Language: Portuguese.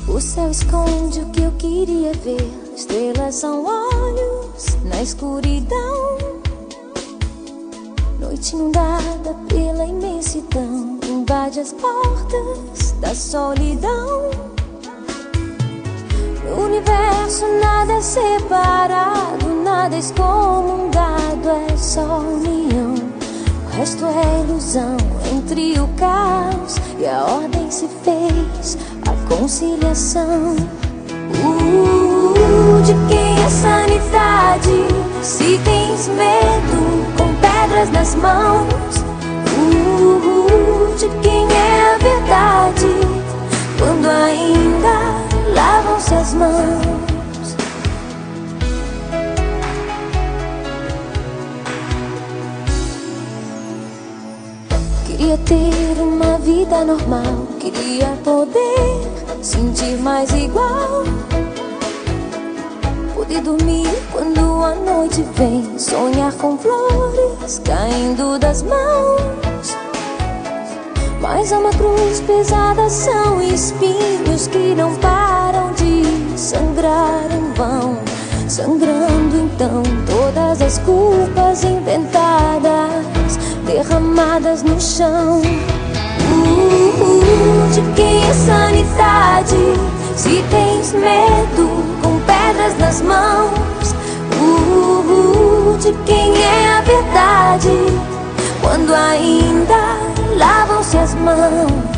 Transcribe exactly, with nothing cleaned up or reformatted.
O céu esconde o que eu queria ver. Estrelas são olhos na escuridão. Noite inundada pela imensidão invade as portas da solidão. No universo nada é separado, nada é excomungado, é só união. O resto é ilusão entre o caos e a ordem se fez a conciliação. Uh, de quem é sanidade? Se tens medo com pedras nas mãos. Uh, de quem é a verdade? Quando ainda lavam-se as mãos. Queria ter uma vida normal, queria poder sentir mais igual, poder dormir quando a noite vem, sonhar com flores caindo das mãos. Mas é uma cruz pesada, são espinhos que não param de sangrar em vão. Sangrando então todas as culpas inventadas, derramadas no chão. Uh, uh, de quem é sanidade? Se tens medo com pedras nas mãos. Uh, uh, de quem é a verdade? Quando ainda lavam-se as mãos.